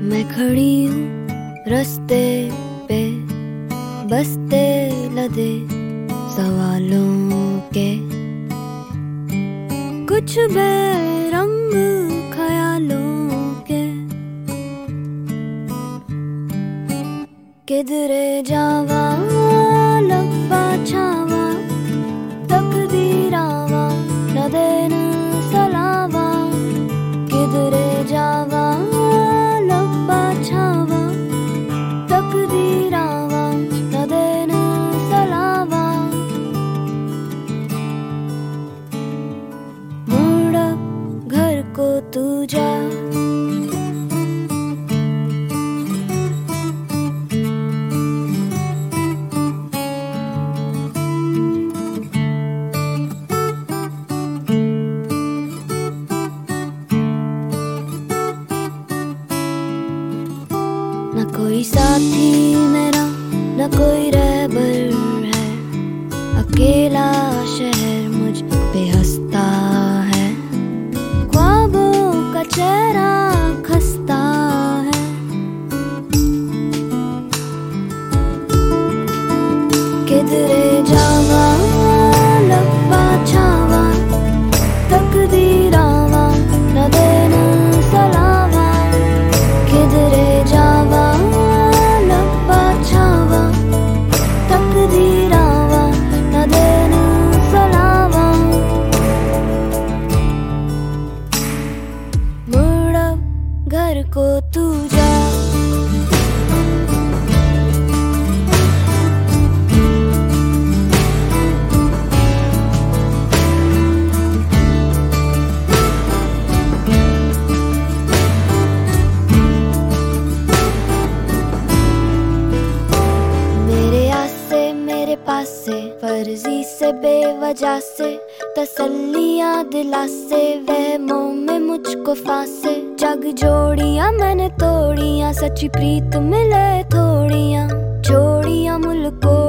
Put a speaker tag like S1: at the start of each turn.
S1: मैं खड़ी हूँ रास्ते पे, बसते लदे सवालों के, कुछ बेरंग ख्यालों के। किधरे जावा लब्बा छावा, तकदीरावा न देन सलावा। किधरे जावा लब्बा छावा, तकदीरावा न देन सलावा। मुड़ घर को तू जा, न कोई साथी मेरा, न कोई रहबर है। अकेला शहर मुझ पे हंसता है, ख्वाबों का चेहरा खस्ता है। किधरे जावा लब्बा छावा, तकदीरावा न देना सलावा। किधरे जावा लब्बा छावा, तकदीरावा न देना सलावा। मुड़ घर को तू जा, पास से फर्जी से बेवजह से तसल्लियां दिलासे, वहमों में मुझको फांसे। जग जोड़ियां मैंने तोड़ियां, सच्ची प्रीत मिले थोड़ियां, जोड़ियां मुल्कों